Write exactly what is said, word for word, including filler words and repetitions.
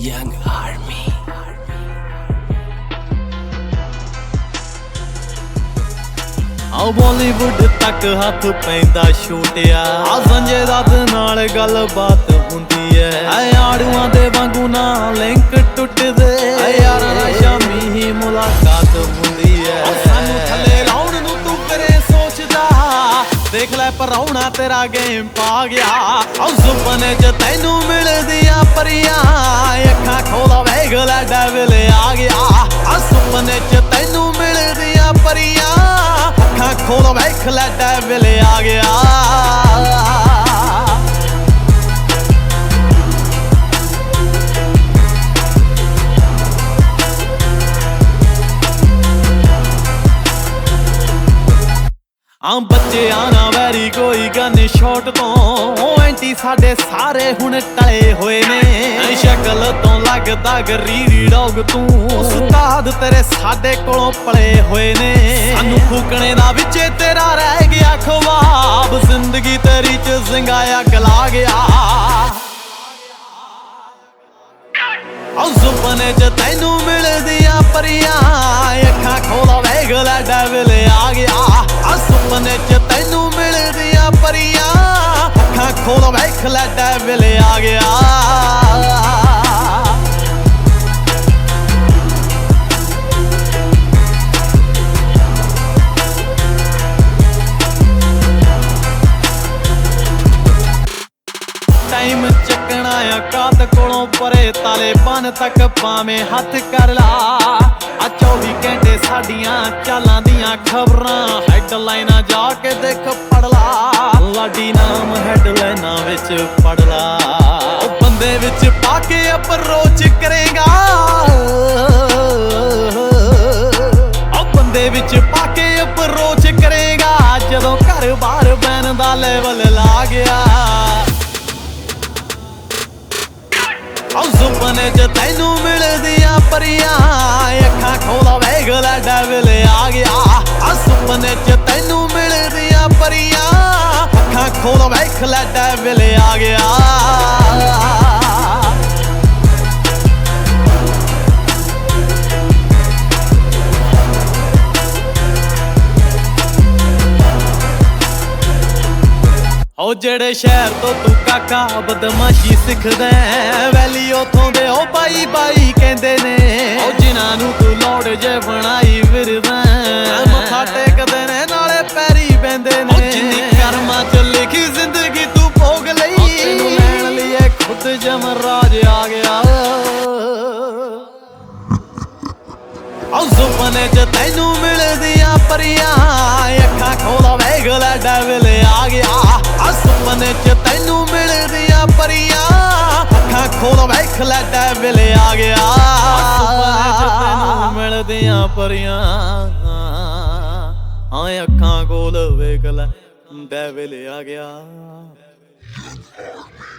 Young Army. ਆ ਬਾਲੀਵੁੱਡ ਤੱਕ ਹੱਥ ਪੈਂਦਾ ਛੋਟਿਆ ਆ ਸੰਜੇ ਦੱਤ ਨਾਲ ਗੱਲਬਾਤ ਹੁੰਦੀ ਐ ਐ ਆੜੂਆਂ ਦੇ ਵਾਂਗੂ ਨਾ ਲਿੰਕ ਟੁੱਟਦੇ ਐ ਯਾਰਾਂ ਨਾਲ ਸ਼ਾਮੀ ਹੀ ਮੁਲਾਕਾਤ ਹੁੰਦੀ ਐ ਸਾਨੂੰ ਥੱਲੇ ਲਾਉਣ ਨੂੰ ਤੂੰ ਕਰੇ ਸੋਚਦਾ ਦੇਖ ਲੈ ਪਰਾਉਣਾ ਤੇਰਾ ਗੇਮ ਪਾ ਗਿਆ ਆ ਸੁਪਨੇ ਚ ਤੈਨੂੰ ਮਿਲਦੀਆਂ ਪਰੀਆਂ ਅੱਖਾਂ ਖੋਲ ਵੇਖ ਲੈ ਡੈਵਲ ਆ ਗਿਆ ਆ ਸੁਪਨੇ ਚ ਤੈਨੂੰ ਮਿਲਦੀਆਂ ਪਰੀਆਂ ਅੱਖਾਂ ਖੋਲ ਵੇਖ ਲੈ ਡੈਵਲ ਆ ਗਿਆ ਆ ਬੱਚਿਆਂ ਨਾ ਵੈਰੀ ਕੋਈ ਗਨ ਸ਼ਾਟ ਤੋਂ ਐਂਟੀ ਸਾਡੇ ਸਾਰੇ ਹੁਣ ਟਲੇ ਹੋਏ ਨੇ ਸ਼ਕਲ ਤੋਂ ਲੱਗਦਾ ਗਰੀਰੀ ਡੌਗ ਤੂੰ ਉਸਤਾਦ ਤੇਰੇ ਸਾਡੇ ਕੋਲੋਂ ਪਲੇ ਹੋਏ ਨੇ ਸਾਨੂੰ ਫੂਕਣੇ ਦਾ ਵਿੱਚੇ ਤੇਰਾ ਰਹਿ ਗਿਆ ਖਵਾਬ ਜ਼ਿੰਦਗੀ ਤੇਰੀ ਚ ਜ਼ਿੰਗਾਇਆ ਗਲਾ ਗਿਆ ਆ ਸੁਪਨੇ ਚ ਤੈਨੂੰ ਮਿਲਦੀਆਂ ਪਰੀਆਂ ਅੱਖਾਂ ਖੋਲ ਵੇਖ ਲੈ ਡੈਵਲ ਆ ਗਿਆ ਆ ਸੁਪਨੇ ਚ ਤੈਨੂੰ ਮਿਲਦੀਆਂ ਪਰੀਆਂ ਅੱਖਾਂ ਖੋਲ ਵੇਖ ਲੈ ਡੈਵਲ ਆ ਗਿਆ ਟਾਈਮ ਚੱਕਣਾ ਆ ਕਾਤ ਕੋਲੋਂ ਪਰੇ ਤਾਲੇਬਾਨ ਤੱਕ ਭਾਵੇਂ ਹੱਥ ਕਰ ਲਾ ਆ ਚੌਵੀ ਘੰਟੇ ਸਾਡੀਆਂ ਚਾਲਾਂ ਦੀਆਂ ਖਬਰਾਂ ਹੈਡਲਾਈਨਾਂ ਜਾ ਕੇ ਦੇਖ ਪੜ ਲਾ ਲਾਡੀ ਨਾਮ ਹੈਡਲਾਈਨਾਂ ਵਿੱਚ ਪੜ ਲਾ ਉਹ ਬੰਦੇ ਵਿੱਚ ਪਾ ਕੇ ਅਪਰੋਚ ਕਰੇਗਾ ਉਹ ਬੰਦੇ ਵਿੱਚ ਪਾ ਕੇ ਅਪਰੋਚ ਕਰੇਗਾ ਜਦੋਂ ਘਰ ਬਾਹਰ ਬੈਨ ਦਾ ਲੈਵਲ ਲਾ ਗਿਆ ਆ ਸੁਪਨੇ ਚ ਤੈਨੂੰ ਮਿਲਦੀਆਂ ਪਰੀਆਂ ਅੱਖਾਂ ਖੋਲ ਵੇਖ ਲੈ ਡੈਵਲ ਆ ਗਿਆ ਆ ਸੁਪਨੇ ਚ ਤੈਨੂੰ ਮਿਲਦੀਆਂ ਪਰੀਆਂ ਅੱਖਾਂ ਖੋਲ ਵੇਖ ਲੈ ਡੈਵਲ ਆ ਗਿਆ ਓ ਜਿਹੜੇ ਸ਼ਹਿਰ ਤੋਂ ਤੂੰ ਕਾਕਾ ਬਦਮਾਸ਼ੀ ਸਿੱਖਦਾ ਵੈਲੀ ਉਥੋਂ ਦੇ ਓ ਬਾਈ ਬਾਈ ਕਹਿੰਦੇ ਨੇ ਓ ਜਿਨ੍ਹਾਂ ਨੂੰ ਤੂੰ ਲੋੜ ਜੇ ਬਣਾਈ ਫਿਰਦਾ ਮੱਥਾ ਟੇਕਦੇ ਨੇ ਨਾਲੇ ਪੈਰੀ ਬੈਂਦੇ ਨੇ ਓ ਜਿੰਨੀ ਕਰਮਾਂ ਚ ਲਿਖੀ ਜ਼ਿੰਦਗੀ ਤੂੰ ਭੋਗ ਲਈ ਤੈਨੂੰ ਲੈਣ ਲਈ ਖੁਦ ਜਮਰਾਜ ਆ ਗਿਆ ਆ ਸੁਪਨੇ ਚ ਤੈਨੂੰ ਮਿਲਦੀਆਂ ਪਰੀਆਂ ਅੱਖਾਂ ਖੋਲ ਵੇਖ ਲੈ ਡੈਵਲ ਆ ਗਿਆ ਆ ਸੁਪਨੇ ਚ ਤੈਨੂੰ ਮਿਲਦੀਆਂ ਪਰੀਆਂ ਅੱਖਾਂ ਖੋਲ ਵੇਖ ਲੈ ਡੈਵਲ ਆ ਗਿਆ ਸੁਪਨੇ ਚ ਤੈਨੂੰ ਮਿਲਦੀਆਂ ਪਰੀਆਂ ਹਾਂ ਅੱਖਾਂ ਖੋਲ ਵੇਖ ਲੈ ਡੈਵਲ ਆ ਗਿਆ।